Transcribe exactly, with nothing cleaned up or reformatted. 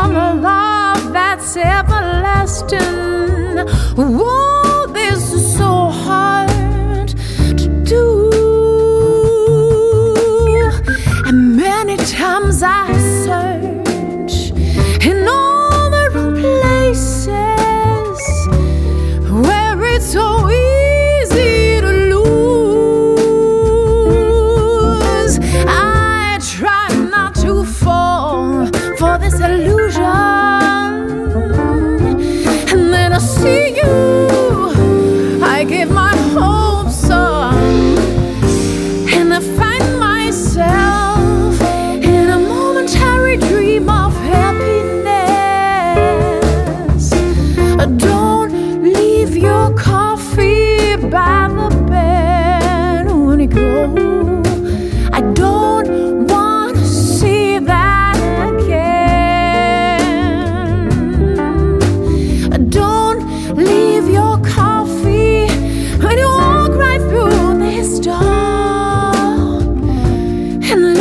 on a love that's everlasting. Whoa, this is so hard to do. And many times I search in all the wrong places where it's so easy to lose. I try not to fall for this illusion, and then I see you, I give my hopes up, and I find myself in a momentary dream of happiness. Don't leave your coffee by the bed when you go. I don't want to see that again. Don't leave your coffee when you walk right through this door and